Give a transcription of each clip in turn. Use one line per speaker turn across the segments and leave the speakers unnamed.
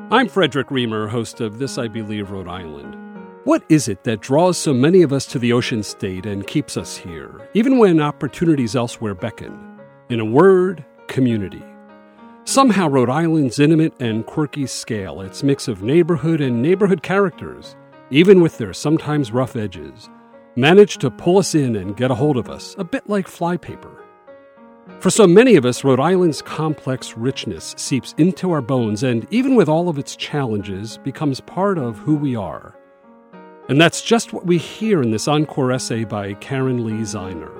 I'm Frederick Reamer, host of This I Believe Rhode Island. What is it that draws so many of us to the ocean state and keeps us here, even when opportunities elsewhere beckon? In a word, community. Somehow Rhode Island's intimate and quirky scale, its mix of neighborhood and neighborhood characters, even with their sometimes rough edges, managed to pull us in and get a hold of us, a bit like flypaper. For so many of us, Rhode Island's complex richness seeps into our bones and, even with all of its challenges, becomes part of who we are. And that's just what we hear in this encore essay by Karen Lee Ziner.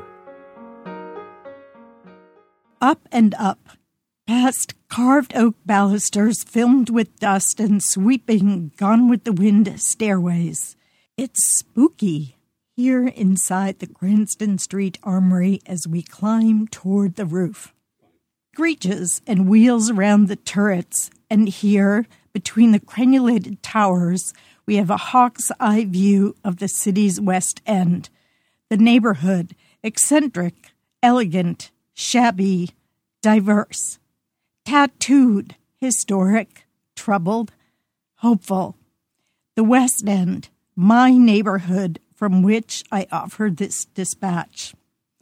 Up and up, past carved oak balusters filmed with dust and sweeping gone-with-the-wind stairways. It's spooky here inside the Cranston Street Armory as we climb toward the roof. Screeches and wheels around the turrets, and here, between the crenulated towers, we have a hawk's eye view of the city's west end. The neighborhood, eccentric, elegant, shabby, diverse, tattooed, historic, troubled, hopeful. The West End, my neighborhood, from which I offer this dispatch.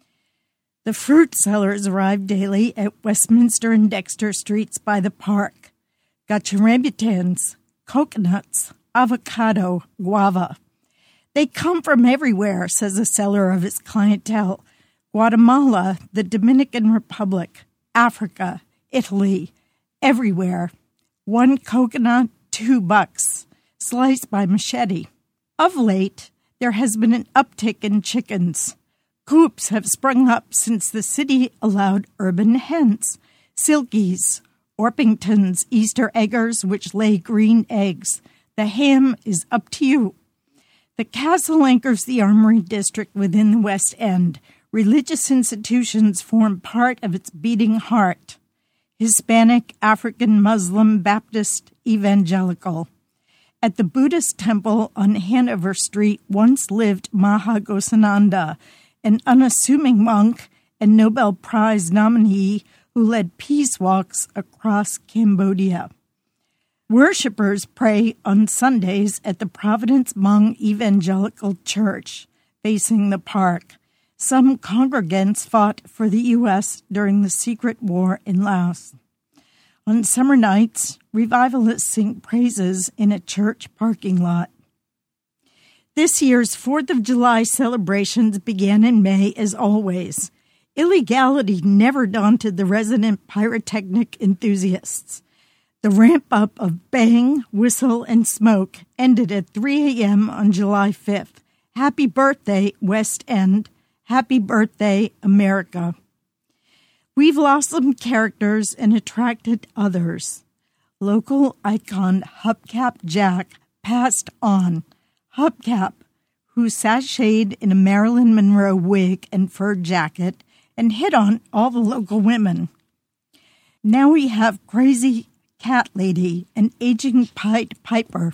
The fruit sellers arrive daily at Westminster and Dexter Streets by the park. Got your rambutans, coconuts, avocado, guava. They come from everywhere, says a seller of his clientele. Guatemala, the Dominican Republic, Africa, Italy, everywhere. One coconut, $2, sliced by machete. Of late, there has been an uptick in chickens. Coops have sprung up since the city allowed urban hens, silkies, Orpingtons, Easter eggers, which lay green eggs. The ham is up to you. The castle anchors the Armory District within the West End. Religious institutions form part of its beating heart. Hispanic, African, Muslim, Baptist, Evangelical. At the Buddhist temple on Hanover Street once lived Mahagosananda, an unassuming monk and Nobel Prize nominee who led peace walks across Cambodia. Worshippers pray on Sundays at the Providence Hmong Evangelical Church, facing the park. Some congregants fought for the U.S. during the secret war in Laos. On summer nights, revivalists sing praises in a church parking lot. This year's 4th of July celebrations began in May as always. Illegality never daunted the resident pyrotechnic enthusiasts. The ramp-up of bang, whistle, and smoke ended at 3 a.m. on July 5th. Happy birthday, West End. Happy birthday, America. We've lost some characters and attracted others. Local icon Hubcap Jack passed on. Hubcap, who sashayed in a Marilyn Monroe wig and fur jacket and hit on all the local women. Now we have Crazy Cat Lady, an aging Pied Piper.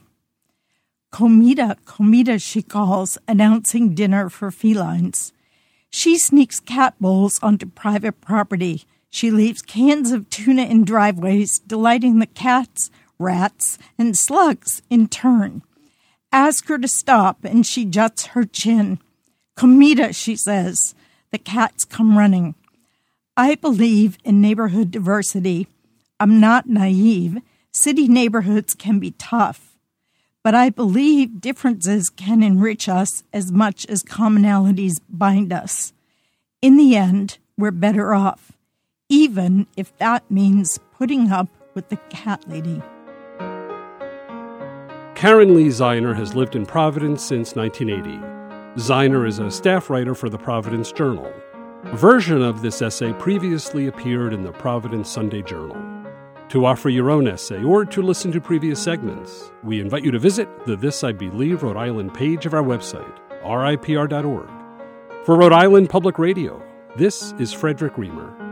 Comida, she calls, announcing dinner for felines. She sneaks cat bowls onto private property. She leaves cans of tuna in driveways, delighting the cats, rats, and slugs in turn. Ask her to stop, and she juts her chin. Comida, she says. The cats come running. I believe in neighborhood diversity. I'm not naive. City neighborhoods can be tough. But I believe differences can enrich us as much as commonalities bind us. In the end, we're better off, even if that means putting up with the cat lady.
Karen Lee Ziner has lived in Providence since 1980. Ziner is a staff writer for the Providence Journal. A version of this essay previously appeared in the Providence Sunday Journal. To offer your own essay or to listen to previous segments, we invite you to visit the This I Believe Rhode Island page of our website, ripr.org. For Rhode Island Public Radio, this is Frederick Reamer.